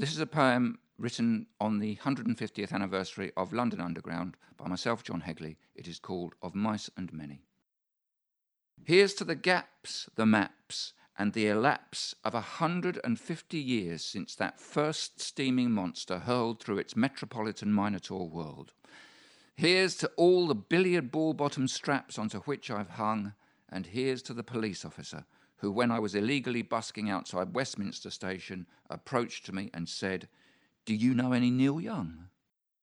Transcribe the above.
This is a poem written on the 150th anniversary of London Underground by myself, John Hegley. It is called Of Mice and Many. Here's to the gaps, the maps, and the elapse of 150 years since that first steaming monster hurled through its metropolitan Minotaur world. Here's to all the billiard ball-bottom straps onto which I've hung, and here's to the police officer who, when I was illegally busking outside Westminster Station, approached me and said, "Do you know any Neil Young?"